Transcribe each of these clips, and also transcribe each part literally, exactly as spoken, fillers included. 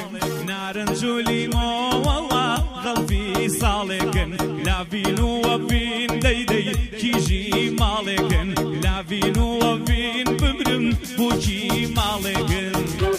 نارنج وليمو والله غلبي صالكن لا فينو وفين ديدي كيجي مالكن لا فينو وفين بمرم بوجي مالكن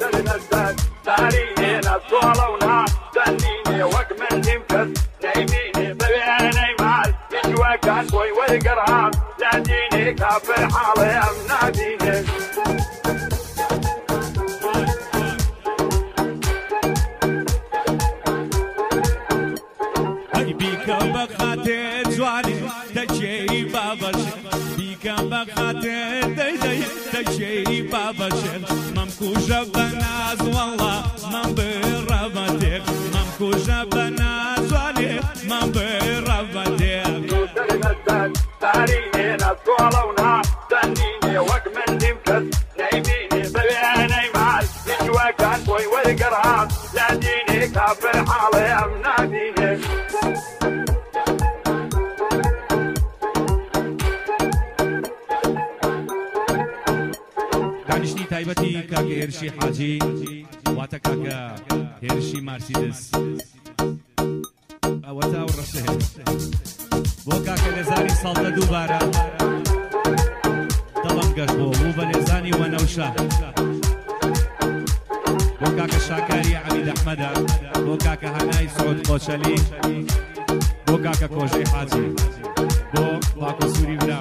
تاريني نصولونا تنيني وقمن تمكس نايميني ببيني مال يجوا كان بوي والقرام لا ديني كافر حالي امنا ديني بيكم بخاطر جواني تجي بابش بيكم بخاطر ديدي تجي بابش ممكوشة بناز والله من بربتك ممكوشة بناز والله من بربتك تاريني نصولونا تنيني وقمن تمكس نايميني ببيني مال يجوا كان بوي والقرام لا ديني كافر حالي امنا ديني دانشنی تایبەتی کاکە هێرشی حاجی واتە کاکە هێرشی مارسیدس ئەوە تا و ڕەشە بۆ کاکە لێزانی ساڵتە دووبارە دڵم گەشت بۆ بوو بە لێزانی وەنەوشە بۆ کاکە شاکاری عەمید ئەحمەدە بۆ کاکە هەنای سعود قۆچەلی بۆ کاکە کۆژەی حاجی بۆ باکو سووری برام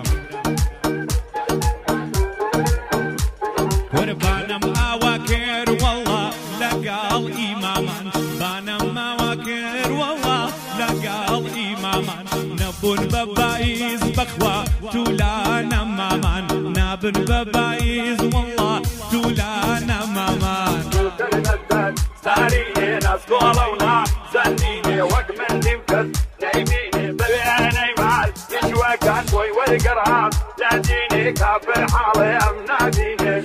بانم ئاواکر والله لەگەڵ ئیمامان بانم ئاواکر والله لەگەڵ ئیمامان نەبوون بە بایز بەخوا توولانە مامان نابن بە بایز والله توولانە مامان تاريني نصولونا زنيني وقمن تمكس نايميني ببيني مال يجوا كان بوي والقرام لا ديني كافر حالي امنا ديني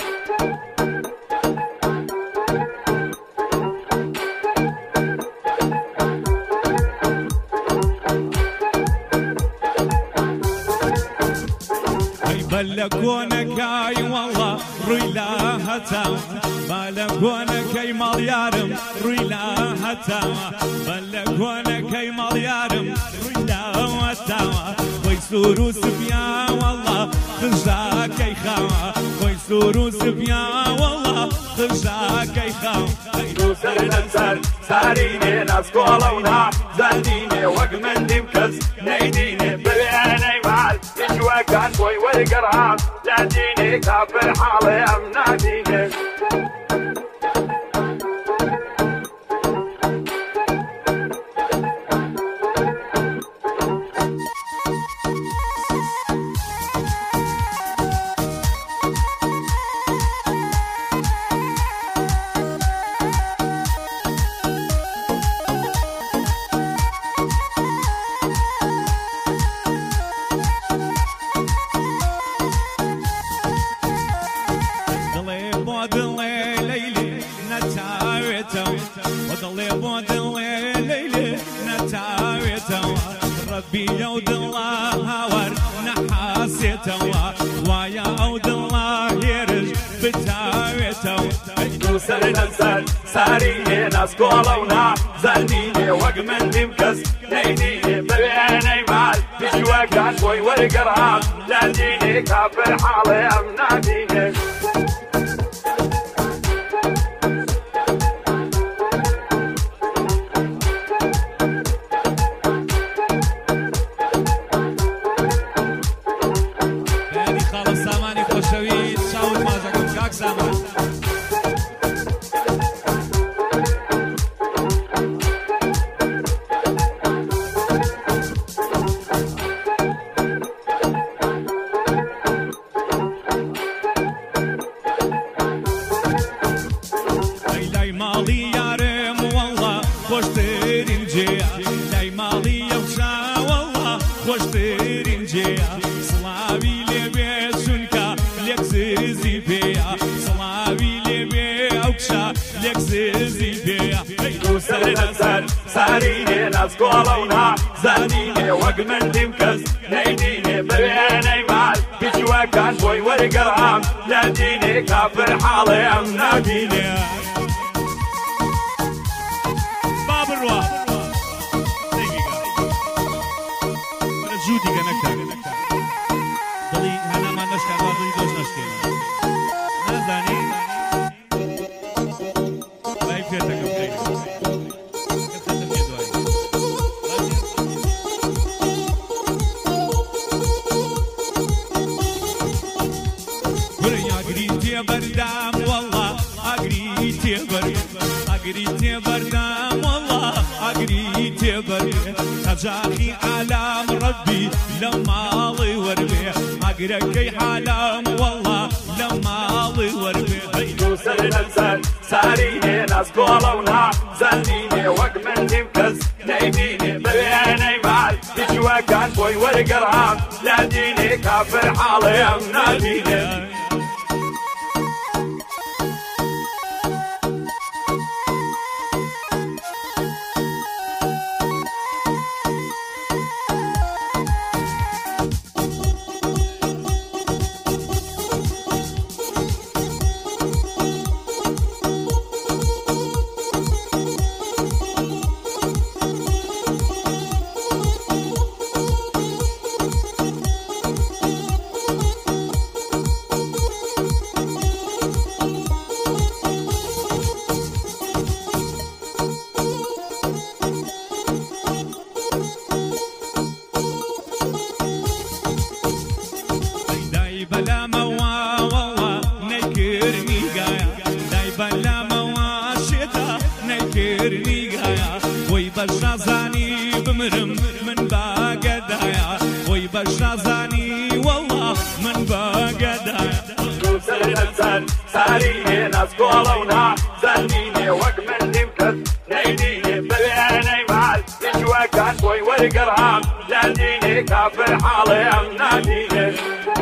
بلكونكاي والله رويلا هتاوى بلكونكاي مليارم رويلا هتاوى بلكونكاي مليارم رويلا هتاوى ويسورو سبيا والله خرجاكي خاوى ويسورو سبيا والله خرجاكي خاوى سر نسر ساريني نصولونا زنيني وقمن تمكس نايديني ببيني مال يجوا كان بوي والقرام لا ديني كافر حالي امنا ديني ربي يود الله هاور نحاسيتوا ويا عود الله يرج بتاويتوا سر نسر ساريني نصولونا زنيني وقمن تمكس نايديني ببيني مال يجوا كان بوي والقرام لا ديني كافر حالي امنا ديني ساريني نصولونا زنيني وقمن تمكس نايديني ببيني مال يجوا كان بوي والقرام لا ديني كافر حالي امنا ديني بردام والله عقلي تبري خجاخي عالم ربي لما الله وربي عقلك حالم والله لما الله وربي سر نسر ساريني ناس قولونا زنيني وق من تمكس نيديني ببيني بعد تجوا كان بوي ورقرام لا ديني كافر حالي ام ناديني بلا موا والله نكرني قايا داي بلا موا شتا نكرني قايا وي بشازاني بمرم من باقدايا وي بشازاني والله من باقدايا سر نسر ساريني ناس قولونا زنيني وق من تمكس نيديني ببيني بعد تجوا كان بوي ورقرام لا ديني كافر حالي ام ناديني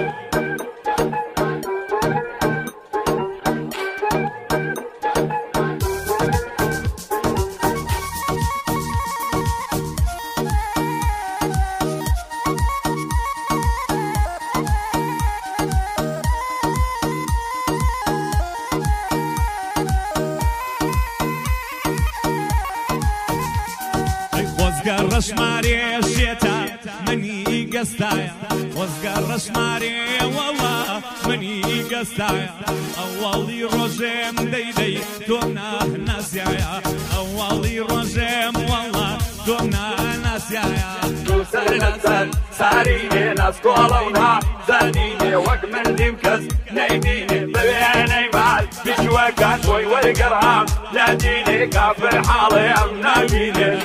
وزقرش ماري شيتا مني قستايا وزقرش ماري والله مني قستايا أولي رجيم ديدي دونا ناسيايا أولي رجيم والله دونا ناسيايا سر نسر ساريني ناس قولونا زنيني وق من تمكس نيديني ببيني بعد بجوا كان بوي ورقرام لا ديني كافر حالي ام ناديني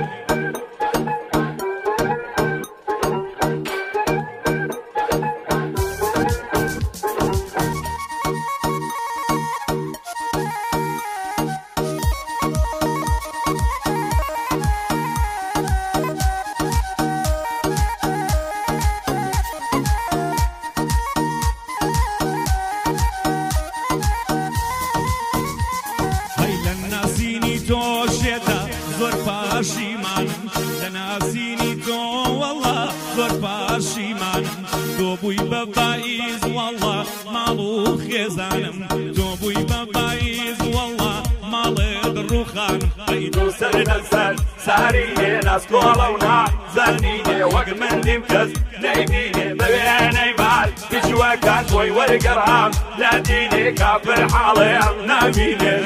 زور پاشیمانم لناسینی تو والله زور پاشیمانم تو بوی ببایز والله مالو خێزانم تو بوی ببایز والله ماڵێ دڕوخانم تو سر نسر ساريني ناس قولونا زنيني وق من تمكس نيديني ببيني بعد تجوا كان بوي ورقرام لا ديني كافر حالي ام ناديني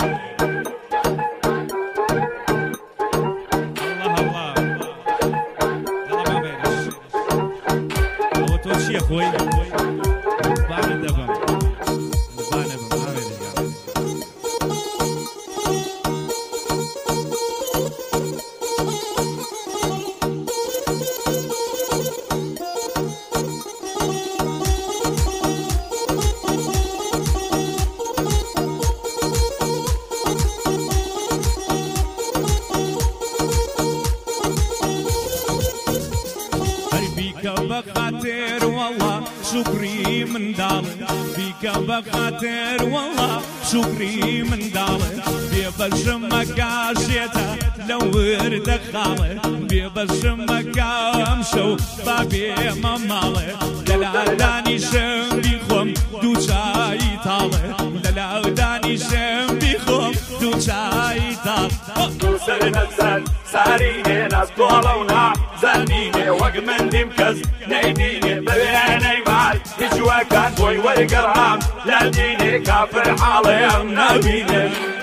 يا اخوي بعد دبم بعد دبم ما بيرجع بخاطر والله شكري من دال فيك بخاطر والله شكري من دال بيبشمك عشيتها لو ورد خاله بيبشمك امشو بابي مماله لا داني شم بيخم دو شاي طاله لا داني شم بيخم دو شاي طاله سر نسر ساريني ناس قولونا زنيني وق من تمكس نيديني ببيني بعد تجوا كان بوي ورقرام لا ديني كافر حالي ام ناديني